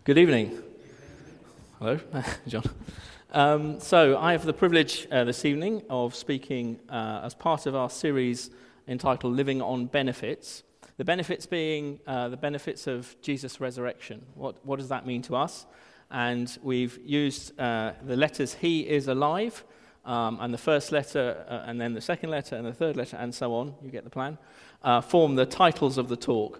Good evening. Hello, John. So I have the privilege this evening of speaking as part of our series entitled Living on Benefits. The benefits being the benefits of Jesus' resurrection. What does that mean to us? And we've used the letters He is alive, and the first letter, and then the second letter, and the third letter, and so on. You get the plan. Form the titles of the talk.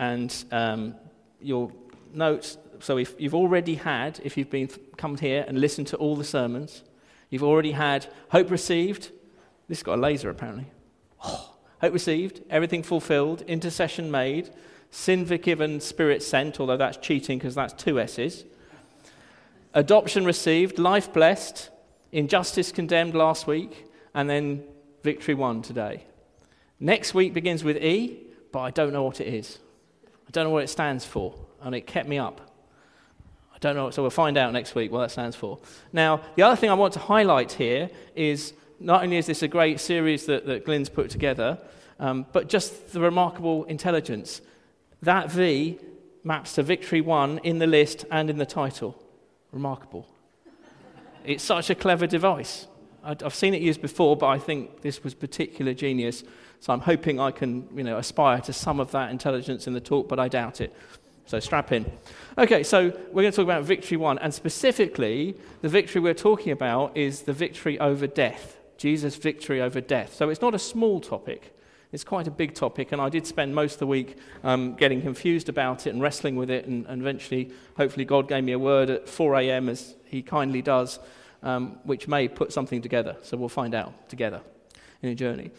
And you'll note, so if you've already had, if you've come here and listened to all the sermons, you've already had hope received. This has got a laser apparently. Hope received, everything fulfilled, intercession made, sin forgiven, spirit sent, although that's cheating because that's two S's. Adoption received, life blessed, injustice condemned last week, and then victory won today. Next week begins with E, but I don't know what it is. I don't know what it stands for, and it kept me up. I don't know, so we'll find out next week what that stands for. Now, the other thing I want to highlight here is not only is this a great series that Glyn's put together, but just the remarkable intelligence. That V maps to victory won in the list and in the title. Remarkable. It's such a clever device. I've seen it used before, but I think this was particular genius. So I'm hoping I can, aspire to some of that intelligence in the talk, but I doubt it. So strap in. Okay, so we're going to talk about victory won, and specifically, the victory we're talking about is the victory over death. Jesus' victory over death. So it's not a small topic. It's quite a big topic, and I did spend most of the week getting confused about it and wrestling with it, and eventually, hopefully, God gave me a word at 4 a.m., as he kindly does, which may put something together. So we'll find out together in a journey.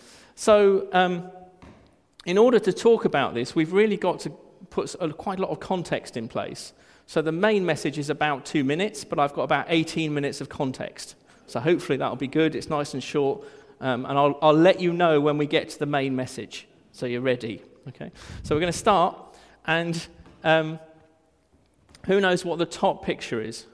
So in order to talk about this, we've really got to put quite a lot of context in place. So the main message is about 2 minutes, but I've got about 18 minutes of context. So hopefully that'll be good. It's nice and short. And I'll let you know when we get to the main message, so you're ready. Okay. So we're going to start, and who knows what the top picture is?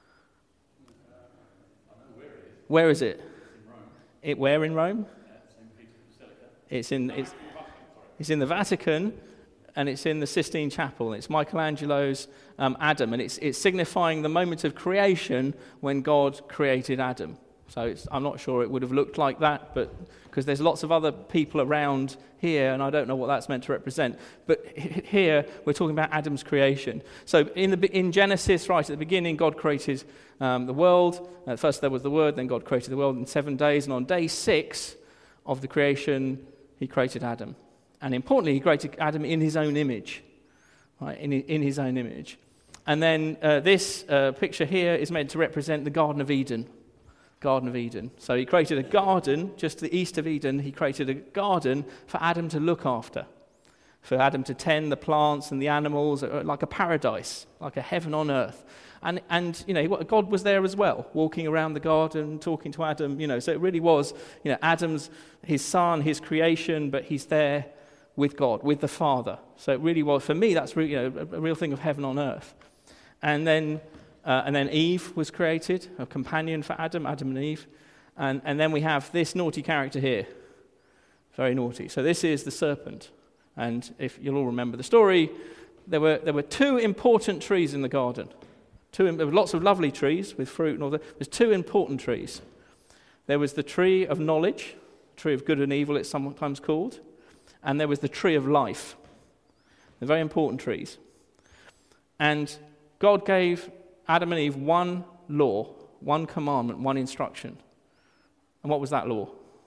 Where is it? Where in Rome? It's in the Vatican, and it's in the Sistine Chapel. It's Michelangelo's Adam, and it's signifying the moment of creation when God created Adam. So I'm not sure it would have looked like that, but because there's lots of other people around here, and I don't know what that's meant to represent. But here we're talking about Adam's creation. So in Genesis, right at the beginning, God created the world. First there was the Word, then God created the world in 7 days, and on day 6 of the creation, He created Adam. And importantly, He created Adam in His own image, right? In His own image. And then this picture here is meant to represent the Garden of Eden. Garden of Eden. So He created a garden just to the east of Eden. He created a garden for Adam to look after, for Adam to tend the plants and the animals, like a paradise, like a heaven on earth. And God was there as well, walking around the garden, talking to Adam. So it really was, Adam's his son, his creation, but he's there with God, with the Father. So it really was, for me, that's really, a real thing of heaven on earth. And then Eve was created, a companion for Adam and Eve. And then we have this naughty character here. Very naughty. So this is the serpent. And if you'll all remember the story, there were 2 important trees in the garden. There were lots of lovely trees with fruit and all that. There's 2 important trees. There was the tree of knowledge, tree of good and evil it's sometimes called. And there was the tree of life. They're very important trees. And God gave Adam and Eve one law, one commandment, one instruction. And what was that law?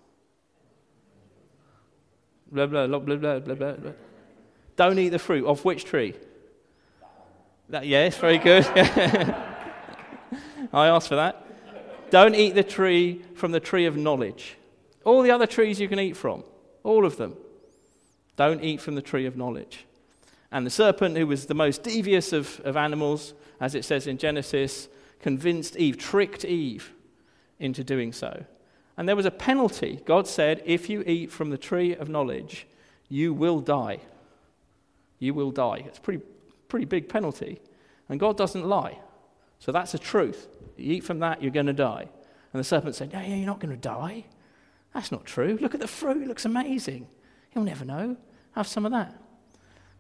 Blah, blah, blah, blah, blah, blah, blah. Don't eat the fruit of which tree? Yes, very good. I asked for that. Don't eat the tree from the tree of knowledge. All the other trees you can eat from, all of them. Don't eat from the tree of knowledge. And the serpent, who was the most devious of animals, as it says in Genesis, convinced Eve, tricked Eve into doing so. And there was a penalty. God said, if you eat from the tree of knowledge, you will die. You will die. It's a pretty big penalty. And God doesn't lie. So that's the truth. You eat from that, you're going to die. And the serpent said, yeah, you're not going to die. That's not true. Look at the fruit. It looks amazing. You'll never know. Have some of that.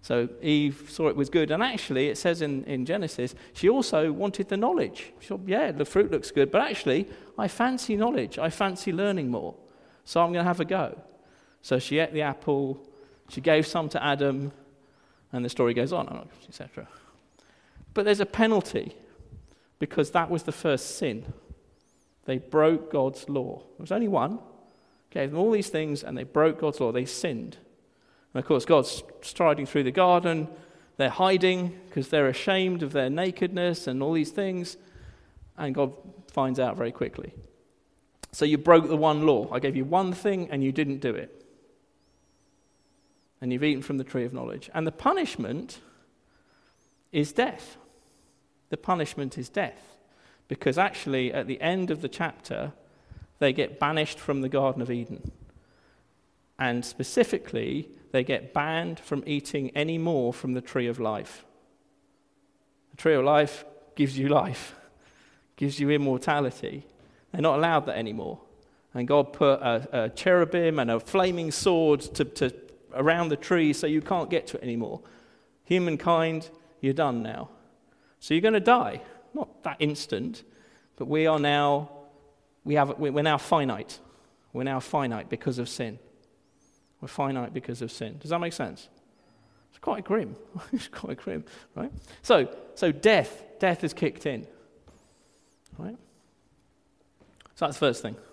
So Eve saw it was good. And actually, it says in Genesis, she also wanted the knowledge. She thought, yeah, the fruit looks good, but actually, I fancy knowledge. I fancy learning more. So I'm going to have a go. So she ate the apple. She gave some to Adam. And the story goes on, etc. But there's a penalty because that was the first sin. They broke God's law. There was only one. Gave them all these things, and they broke God's law. They sinned. And of course, God's striding through the garden. They're hiding because they're ashamed of their nakedness and all these things. And God finds out very quickly. So you broke the one law. I gave you one thing, and you didn't do it. And you've eaten from the tree of knowledge. And the punishment is death. The punishment is death. Because actually, at the end of the chapter, they get banished from the Garden of Eden. And specifically, they get banned from eating any more from the tree of life. The tree of life gives you life, gives you immortality. They're not allowed that anymore. And God put a cherubim and a flaming sword to around the tree so you can't get to it anymore. Humankind, you're done now. So you're going to die. Not that instant, but we're now finite. We're now finite because of sin. We're finite because of sin. Does that make sense? It's quite grim. It's quite grim, right? So death has kicked in, right? So that's the first thing.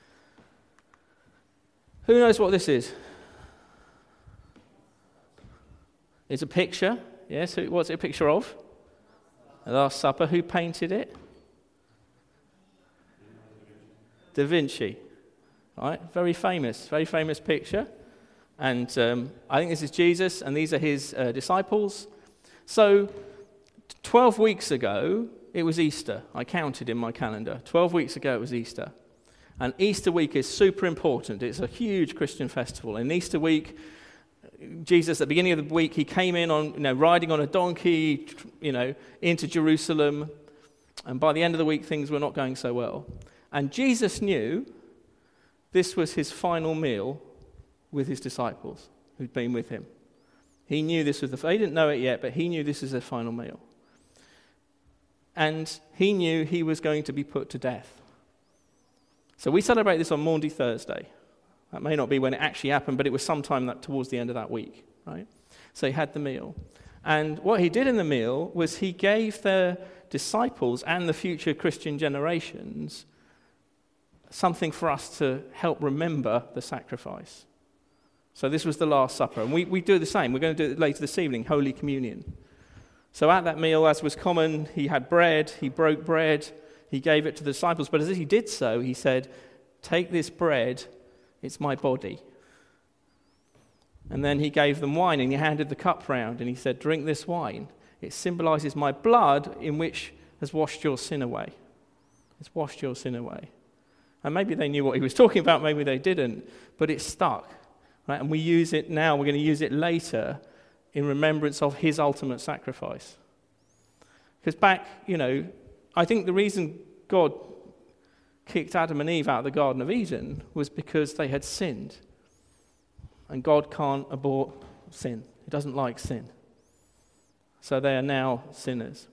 Who knows what this is? It's a picture. Yes, what's it a picture of? The Last Supper. Who painted it? Da Vinci. Right? Very famous picture. And I think this is Jesus, and these are his disciples. So 12 weeks ago, it was Easter. I counted in my calendar. 12 weeks ago, it was Easter. And Easter week is super important. It's a huge Christian festival. And Easter week, Jesus, at the beginning of the week, he came in on, riding on a donkey, into Jerusalem. And by the end of the week, things were not going so well. And Jesus knew this was his final meal with his disciples who'd been with him. He knew this was he didn't know it yet, but he knew this was their final meal. And he knew he was going to be put to death. So we celebrate this on Maundy Thursday. That may not be when it actually happened, but it was sometime towards the end of that week, right? So he had the meal. And what he did in the meal was he gave the disciples and the future Christian generations something for us to help remember the sacrifice. So this was the Last Supper. And we do the same. We're going to do it later this evening, Holy Communion. So at that meal, as was common, he had bread, he broke bread, he gave it to the disciples. But as he did so, he said, "Take this bread, it's my body." And then he gave them wine, and he handed the cup round, and he said, "Drink this wine. It symbolizes my blood, in which has washed your sin away." It's washed your sin away. And maybe they knew what he was talking about, maybe they didn't, but it stuck. Right? And we use it now, we're going to use it later in remembrance of his ultimate sacrifice. Because back, I think the reason God kicked Adam and Eve out of the Garden of Eden was because they had sinned. And God can't abhor sin. He doesn't like sin. So they are now sinners.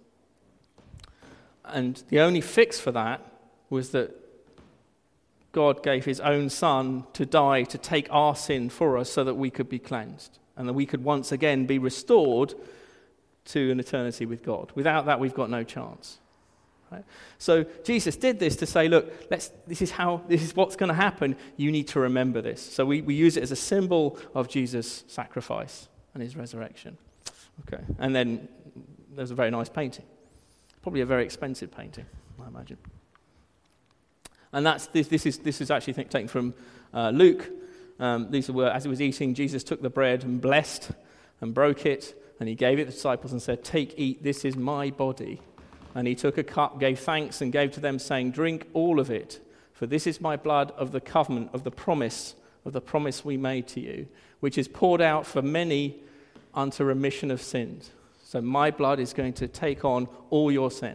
And the only fix for that was that God gave his own Son to die to take our sin for us so that we could be cleansed and that we could once again be restored to an eternity with God. Without that, we've got no chance. Right? So Jesus did this to say, look, this is what's going to happen. You need to remember this. So we use it as a symbol of Jesus' sacrifice and his resurrection. Okay, and then there's a very nice painting. Probably a very expensive painting, I imagine. And this is actually taken from Luke. These were, as he was eating, Jesus took the bread and blessed and broke it, and he gave it to the disciples and said, "Take, eat, this is my body." And he took a cup, gave thanks, and gave to them, saying, "Drink all of it, for this is my blood of the covenant, of the promise we made to you, which is poured out for many unto remission of sins." So my blood is going to take on all your sin.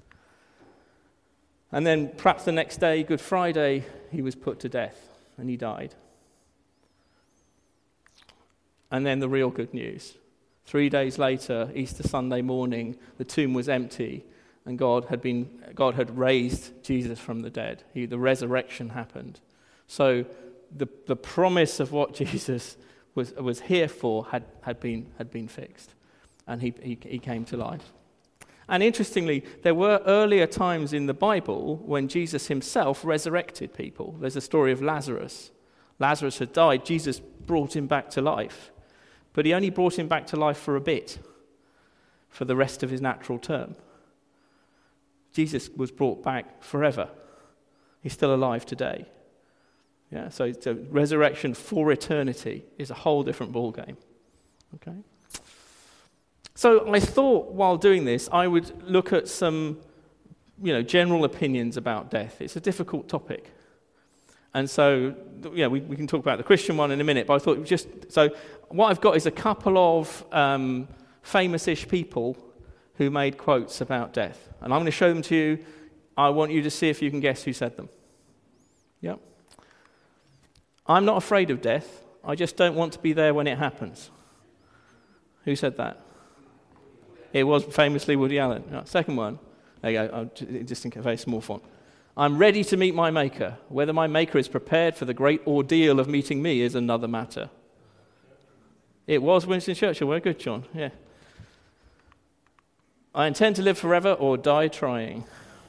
And then perhaps the next day, Good Friday, he was put to death and he died. And then the real good news. 3 days later, Easter Sunday morning, the tomb was empty, and God had raised Jesus from the dead. The resurrection happened. So the promise of what Jesus was here for had been fixed, and he came to life. And interestingly, there were earlier times in the Bible when Jesus himself resurrected people. There's a story of Lazarus. Lazarus had died. Jesus brought him back to life. But he only brought him back to life for a bit, for the rest of his natural term. Jesus was brought back forever. He's still alive today. Yeah, so resurrection for eternity is a whole different ballgame. Okay? So I thought while doing this, I would look at some, general opinions about death. It's a difficult topic. And so, we can talk about the Christian one in a minute, but I thought what I've got is a couple of famous-ish people who made quotes about death. And I'm going to show them to you. I want you to see if you can guess who said them. Yeah. I'm not afraid of death. I just don't want to be there when it happens. Who said that? It was famously Woody Allen. Right, second one. There you go. Just in a very small font. I'm ready to meet my Maker. Whether my Maker is prepared for the great ordeal of meeting me is another matter. It was Winston Churchill. Well, good, John. Yeah. I intend to live forever or die trying.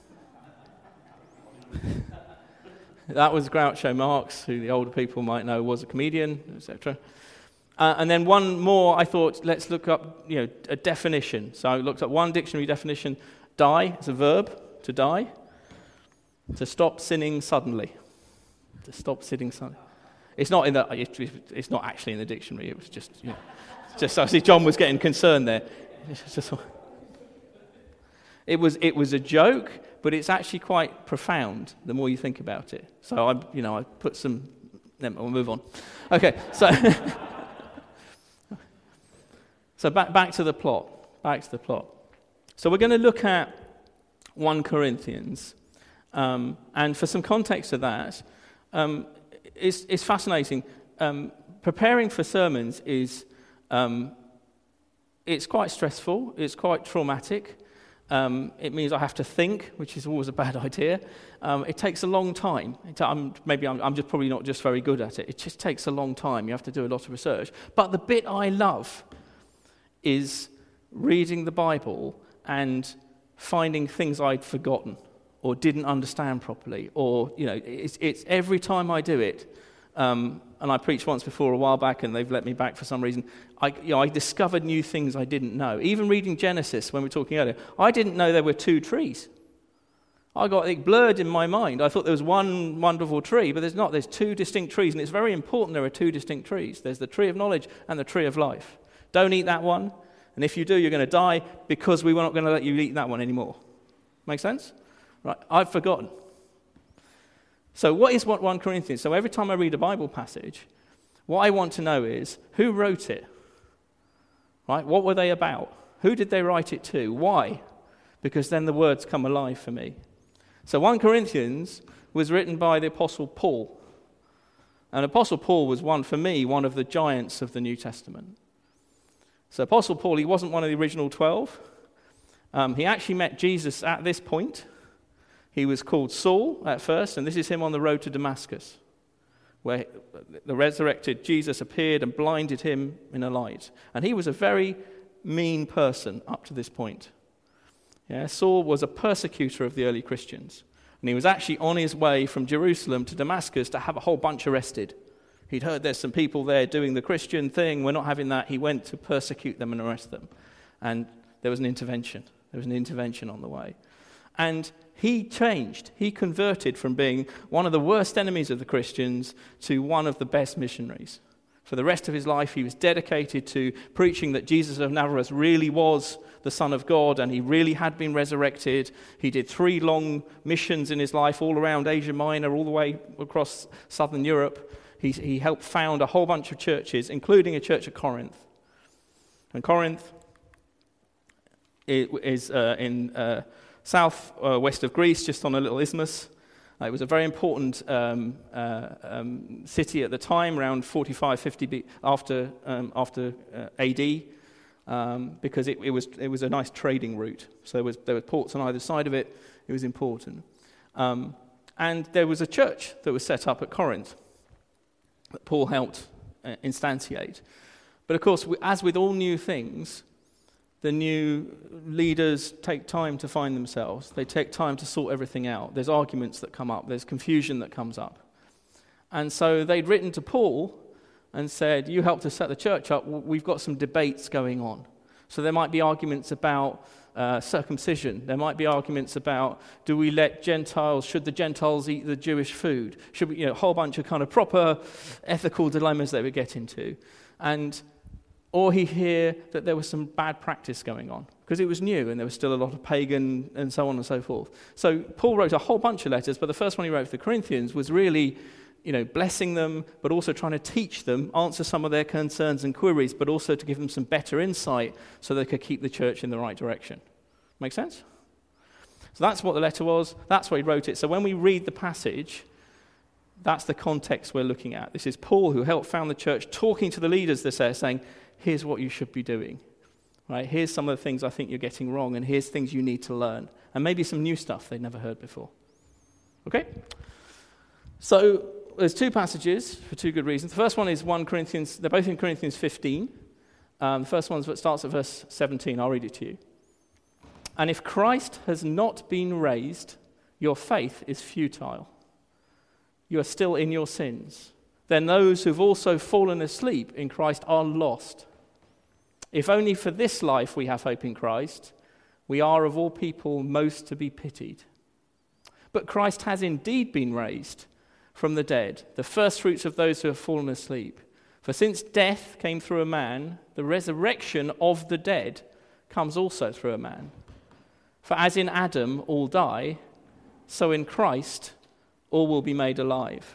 That was Groucho Marx, who the older people might know was a comedian, etc. And then one more, I thought, let's look up, a definition. So I looked up one dictionary definition. Die, it's a verb, to die. To stop sinning suddenly. To stop sinning suddenly. It's not it's not actually in the dictionary. It was just, just I see John was getting concerned there. It was a joke, but it's actually quite profound the more you think about it. So I put some. We'll move on. Okay, so. So back to the plot. So we're going to look at 1 Corinthians. And for some context of that, it's fascinating. Preparing for sermons is it's quite stressful. It's quite traumatic. It means I have to think, which is always a bad idea. It takes a long time. I'm just probably not just very good at it. It just takes a long time. You have to do a lot of research. But the bit I love is reading the Bible and finding things I'd forgotten or didn't understand properly, or it's every time I do it. And I preached once before a while back, and they've let me back for some reason. I discovered new things I didn't know. Even reading Genesis, when we were talking earlier, I didn't know there were 2 trees. I got it blurred in my mind. I thought there was one wonderful tree, but there's not. There's 2 distinct trees, and it's very important there are 2 distinct trees. There's the tree of knowledge and the tree of life. Don't eat that one, and if you do, you're going to die because we were not going to let you eat that one anymore. Make sense? Right, I've forgotten. So what is 1 Corinthians? So every time I read a Bible passage, what I want to know is, who wrote it? Right? What were they about? Who did they write it to? Why? Because then the words come alive for me. So 1 Corinthians was written by the Apostle Paul. And Apostle Paul was one of the giants of the New Testament. So Apostle Paul, he wasn't one of the original 12. He actually met Jesus at this point. He was called Saul at first, and this is him on the road to Damascus, where the resurrected Jesus appeared and blinded him in a light. And he was a very mean person up to this point. Yeah, Saul was a persecutor of the early Christians, and he was actually on his way from Jerusalem to Damascus to have a whole bunch arrested. He'd heard there's some people there doing the Christian thing. We're not having that. He went to persecute them and arrest them. And there was an intervention. There was an intervention on the way. And he changed. He converted from being one of the worst enemies of the Christians to one of the best missionaries. For the rest of his life, he was dedicated to preaching that Jesus of Nazareth really was the Son of God, and he really had been resurrected. He did 3 long missions in his life all around Asia Minor, all the way across southern Europe. He helped found a whole bunch of churches, including a church at Corinth. And Corinth is in south west of Greece, just on a little isthmus. It was a very important city at the time, around 45, 50 after AD. because it was a nice trading route. So there were ports on either side of it. It was important. And there was a church that was set up at Corinth that Paul helped instantiate. But of course, as with all new things, the new leaders take time to find themselves. They take time to sort everything out. There's arguments that come up. There's confusion that comes up. And so they'd written to Paul and said, you helped us set the church up. We've got some debates going on. So there might be arguments about circumcision. There might be arguments about, should the Gentiles eat the Jewish food? Should we, a whole bunch of kind of proper ethical dilemmas they would get into. Or he hear that there was some bad practice going on, because it was new and there was still a lot of pagan and so on and so forth. So Paul wrote a whole bunch of letters, but the first one he wrote for the Corinthians was really, blessing them, but also trying to teach them, answer some of their concerns and queries, but also to give them some better insight so they could keep the church in the right direction. Make sense? So that's what the letter was. That's why he wrote it. So when we read the passage, that's the context we're looking at. This is Paul, who helped found the church, talking to the leaders there, saying, here's what you should be doing. Right? Here's some of the things I think you're getting wrong, and here's things you need to learn. And maybe some new stuff they'd never heard before. Okay? So there's two passages for two good reasons. The first one is 1 Corinthians, they're both in Corinthians 15. The first one starts at verse 17. I'll read it to you. And if Christ has not been raised, your faith is futile. You are still in your sins. Then those who've also fallen asleep in Christ are lost. If only for this life we have hope in Christ, we are of all people most to be pitied. But Christ has indeed been raised from the dead, the first fruits of those who have fallen asleep. For since death came through a man, the resurrection of the dead comes also through a man. For as in Adam all die, so in Christ all will be made alive.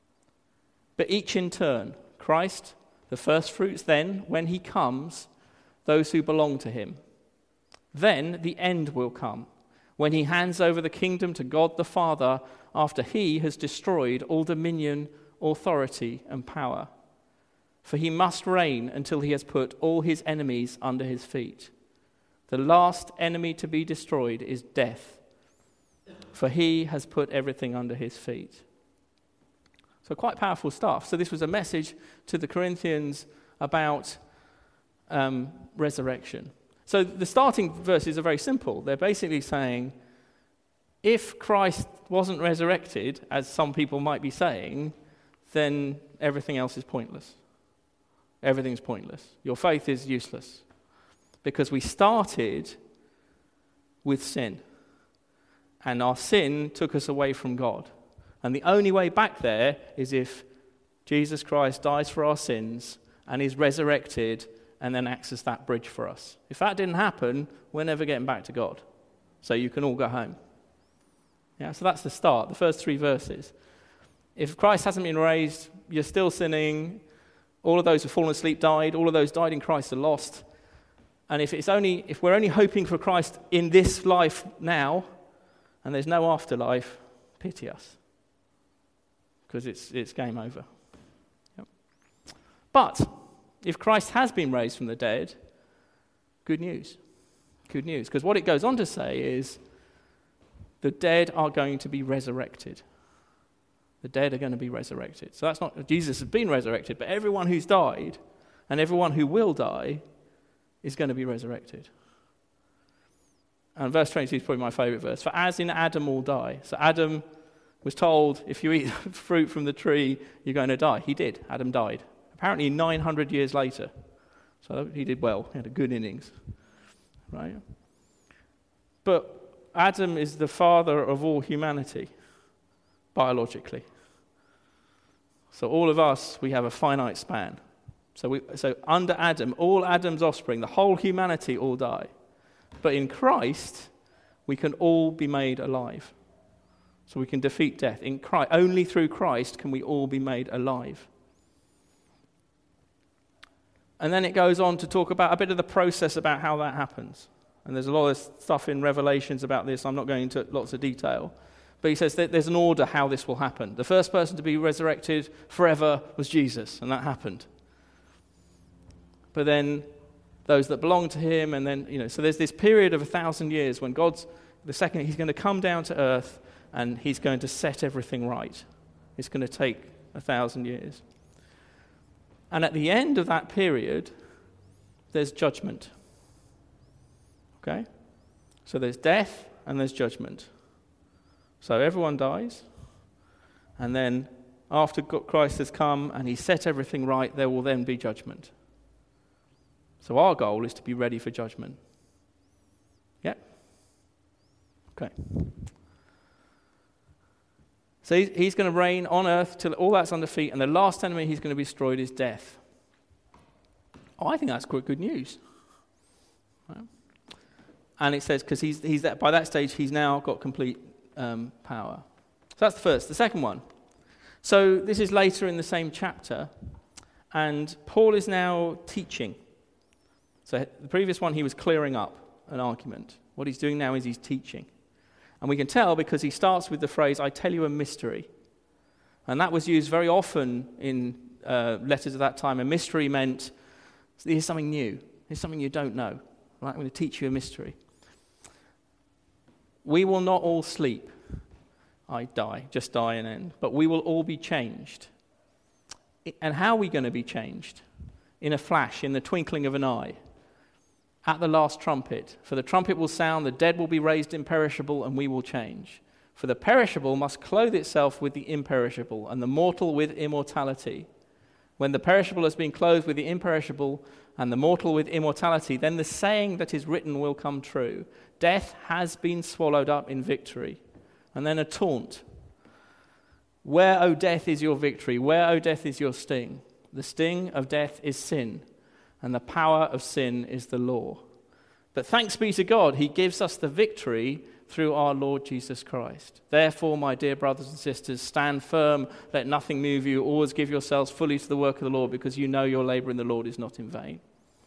But each in turn, Christ, the first fruits, then, when he comes, those who belong to him. Then the end will come, when he hands over the kingdom to God the Father, after he has destroyed all dominion, authority, and power. For he must reign until he has put all his enemies under his feet. The last enemy to be destroyed is death, for he has put everything under his feet. So quite powerful stuff. So this was a message to the Corinthians about resurrection. So the starting verses are very simple. They're basically saying, if Christ wasn't resurrected, as some people might be saying, then everything else is pointless. Everything's pointless. Your faith is useless. Because we started with sin. And our sin took us away from God. And the only way back there is if Jesus Christ dies for our sins and is resurrected and then acts as that bridge for us. If that didn't happen, we're never getting back to God. So you can all go home. Yeah, so that's the start, the first 3 verses. If Christ hasn't been raised, you're still sinning. All of those who've fallen asleep died. All of those died in Christ are lost. And if we're only hoping for Christ in this life now, and there's no afterlife, pity us. Because it's game over. Yep. But if Christ has been raised from the dead, good news. Good news. Because what it goes on to say is the dead are going to be resurrected. The dead are going to be resurrected. So that's not, Jesus has been resurrected, but everyone who's died and everyone who will die is going to be resurrected. And verse 22 is probably my favorite verse. For as in Adam all die. So Adam was told, if you eat fruit from the tree, you're going to die. He did. Adam died. Apparently 900 years later. So he did well. He had a good innings. Right? But Adam is the father of all humanity, biologically. So all of us, we have a finite span. So under Adam, all Adam's offspring, the whole humanity all die. But in Christ, we can all be made alive. So we can defeat death. In Christ, only through Christ can we all be made alive. And then it goes on to talk about a bit of the process about how that happens. And there's a lot of stuff in Revelations about this. I'm not going into lots of detail. But he says that there's an order how this will happen. The first person to be resurrected forever was Jesus, and that happened. But then those that belong to him, and then, so there's this period of 1,000 years when he's going to come down to earth and he's going to set everything right. It's going to take 1,000 years. And at the end of that period, there's judgment. Okay? So there's death and there's judgment. So everyone dies, and then after Christ has come and he set everything right, there will then be judgment. So our goal is to be ready for judgment. Yeah? Okay. So he's going to reign on earth till all that's under feet, and the last enemy he's going to be destroyed is death. Oh, I think that's quite good news. Right? And it says, because he's that, by that stage, he's now got complete power. So that's the first. The second one. So this is later in the same chapter, and Paul is now teaching. So the previous one, he was clearing up an argument. What he's doing now is he's teaching. And we can tell because he starts with the phrase, I tell you a mystery. And that was used very often in letters of that time. A mystery meant, here's something new. Here's something you don't know. Right? I'm going to teach you a mystery. We will not all sleep. Just die and end. But we will all be changed. And how are we going to be changed? In a flash, in the twinkling of an eye. At the last trumpet. For the trumpet will sound, the dead will be raised imperishable, and we will change. For the perishable must clothe itself with the imperishable, and the mortal with immortality. When the perishable has been clothed with the imperishable, and the mortal with immortality, then the saying that is written will come true. Death has been swallowed up in victory. And then a taunt. Where, O death, is your victory? Where, O death, is your sting? The sting of death is sin, and the power of sin is the law. But thanks be to God, he gives us the victory through our Lord Jesus Christ. Therefore, my dear brothers and sisters, stand firm, let nothing move you, always give yourselves fully to the work of the Lord, because you know your labor in the Lord is not in vain.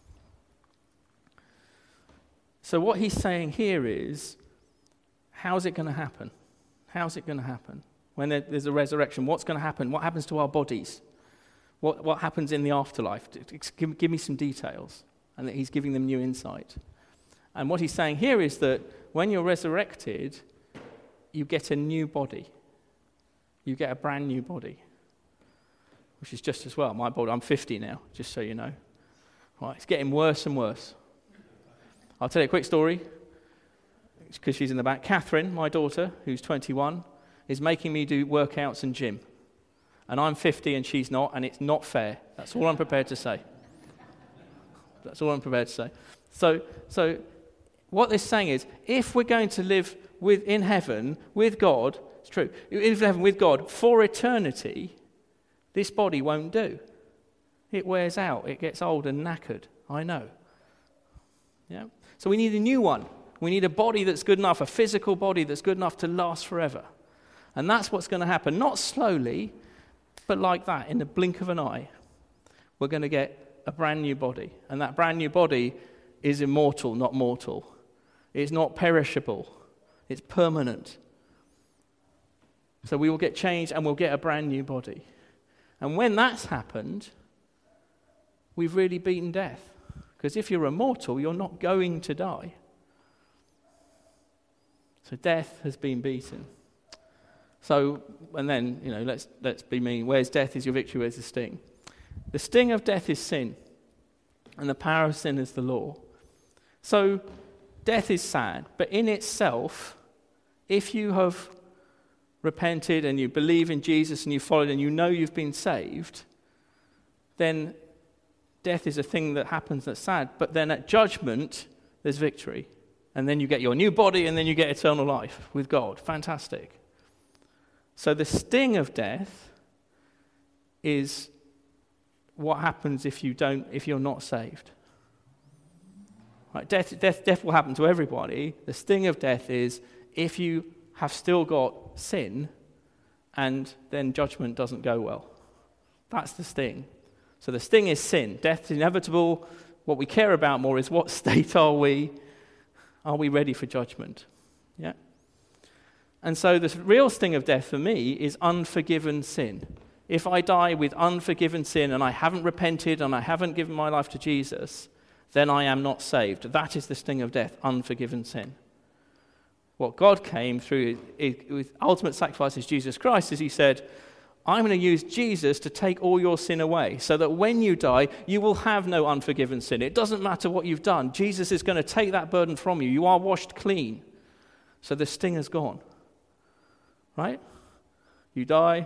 So what he's saying here is, how's it going to happen? How's it going to happen? When there's a resurrection, what's going to happen? What happens to our bodies? What happens in the afterlife? Give me some details. And that he's giving them new insight. And what he's saying here is that when you're resurrected, you get a new body. You get a brand new body. Which is just as well. My body, I'm 50 now, just so you know. Right, it's getting worse and worse. I'll tell you a quick story. Because she's in the back. Catherine, my daughter, who's 21, is making me do workouts and gym. And I'm 50 and she's not, and it's not fair. That's all I'm prepared to say. That's all I'm prepared to say. So what this saying is, if we're going to live in heaven with God, it's true, in heaven with God for eternity, this body won't do. It wears out. It gets old and knackered. I know. Yeah. So we need a new one. We need a body that's good enough, a physical body that's good enough to last forever. And that's what's going to happen. Not slowly, but like that, in the blink of an eye. We're going to get a brand new body. And that brand new body is immortal, not mortal. It's not perishable. It's permanent. So we will get changed and we'll get a brand new body. And when that's happened, we've really beaten death. Because if you're immortal, you're not going to die. So death has been beaten. So, and then, let's be mean. Where's death is your victory, where's the sting? The sting of death is sin, and the power of sin is the law. So, death is sad, but in itself, if you have repented and you believe in Jesus and you followed and you know you've been saved, then death is a thing that happens that's sad. But then at judgment, there's victory. And then you get your new body, and then you get eternal life with God. Fantastic. So the sting of death is what happens if you're not saved. Right? Death will happen to everybody. The sting of death is if you have still got sin, and then judgment doesn't go well. That's the sting. So the sting is sin. Death is inevitable. What we care about more is what state are we? Are we ready for judgment? Yeah. And so the real sting of death for me is unforgiven sin. If I die with unforgiven sin and I haven't repented and I haven't given my life to Jesus, then I am not saved. That is the sting of death, unforgiven sin. What God came through with ultimate sacrifice is Jesus Christ, as he said, I'm going to use Jesus to take all your sin away so that when you die, you will have no unforgiven sin. It doesn't matter what you've done. Jesus is going to take that burden from you. You are washed clean. So the sting is gone. Right? You die.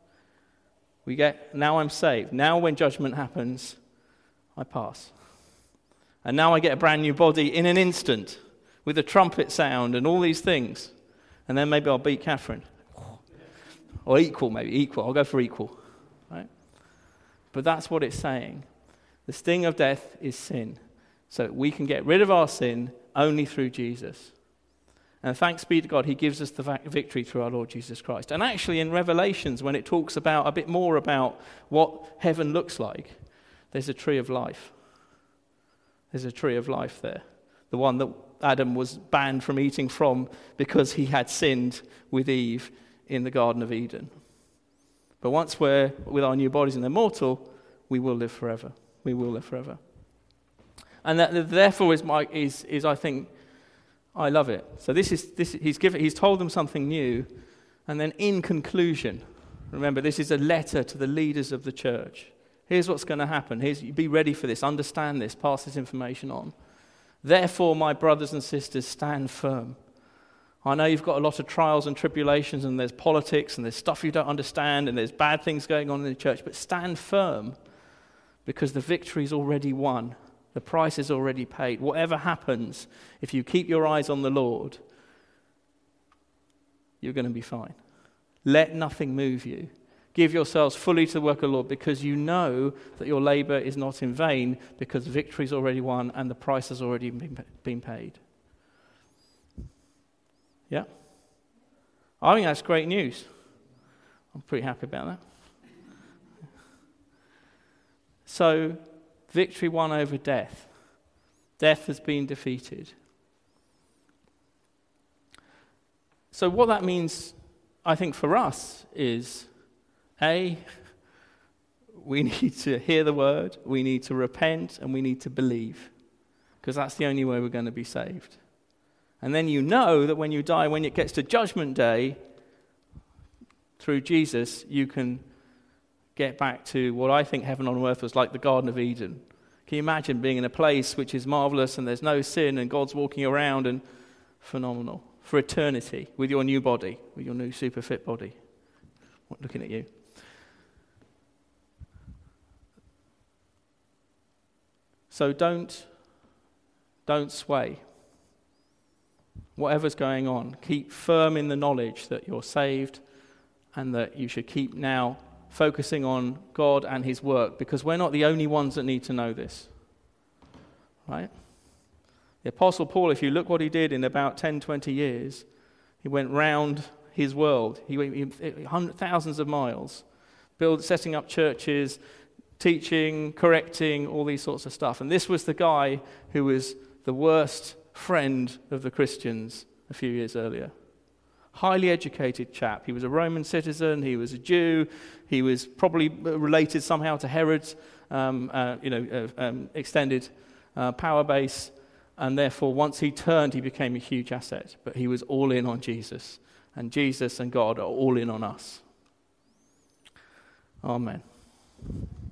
Now I'm saved. Now when judgment happens, I pass. And now I get a brand new body in an instant with a trumpet sound and all these things. And then maybe I'll beat Catherine. Or equal. I'll go for equal. Right? But that's what it's saying. The sting of death is sin. So we can get rid of our sin only through Jesus. And thanks be to God, he gives us the victory through our Lord Jesus Christ. And actually in Revelations, when it talks about a bit more about what heaven looks like, there's a tree of life. There's a tree of life there. The one that Adam was banned from eating from because he had sinned with Eve in the Garden of Eden. But once we're with our new bodies and they're mortal, we will live forever. We will live forever. And that therefore is I think, I love it. So he's told them something new, and then in conclusion, remember this is a letter to the leaders of the church. Here's what's going to happen. Be ready for this, understand this, pass this information on. Therefore, my brothers and sisters, stand firm. I know you've got a lot of trials and tribulations, and there's politics, and there's stuff you don't understand, and there's bad things going on in the church, but stand firm, because the victory's already won. The price is already paid. Whatever happens, if you keep your eyes on the Lord, you're going to be fine. Let nothing move you. Give yourselves fully to the work of the Lord, because you know that your labor is not in vain, because victory's already won and the price has already been paid. Yeah? I think that's great news. I'm pretty happy about that. So, victory won over death. Death has been defeated. So what that means, I think, for us is, A, we need to hear the word, we need to repent, and we need to believe, because that's the only way we're going to be saved. And then you know that when you die, when it gets to Judgment Day, through Jesus, you can get back to what I think heaven on earth was like, the Garden of Eden. Can you imagine being in a place which is marvelous and there's no sin and God's walking around, and phenomenal for eternity with your new body, with your new super fit body? Looking at you. So don't sway. Whatever's going on, keep firm in the knowledge that you're saved, and that you should keep now focusing on God and his work, because we're not the only ones that need to know this. Right? The Apostle Paul, if you look what he did in about 10, 20 years, he went round his world. He went thousands of miles, setting up churches, teaching, correcting, all these sorts of stuff. And this was the guy who was the worst friend of the Christians a few years earlier. Highly educated chap. He was a Roman citizen. He was a Jew. He was probably related somehow to Herod's extended power base. And therefore, once he turned, he became a huge asset. But he was all in on Jesus. And Jesus and God are all in on us. Amen.